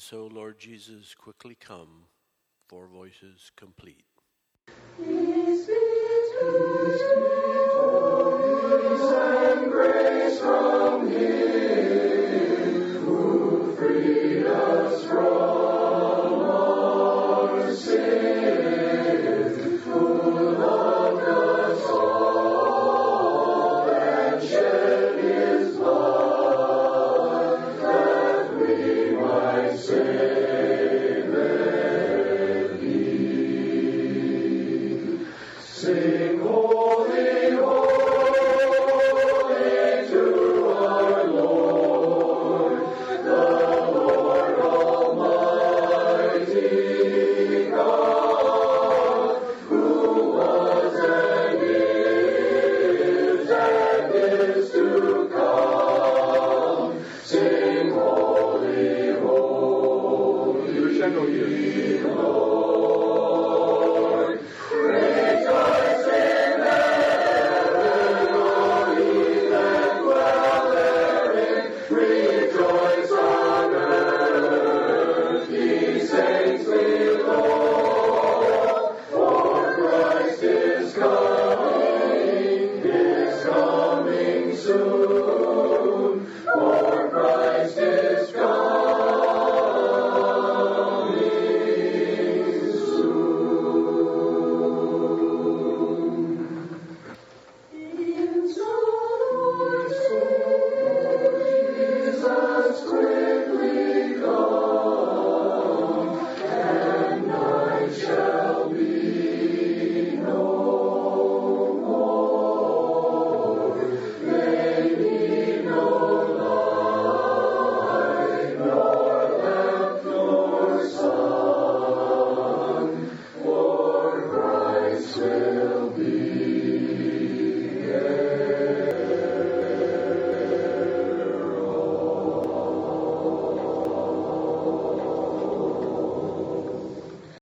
so, Lord Jesus, quickly come, four voices complete. Peace be to peace and grace from Him who freed us from our sin, who loved us all and shed His blood that we might save.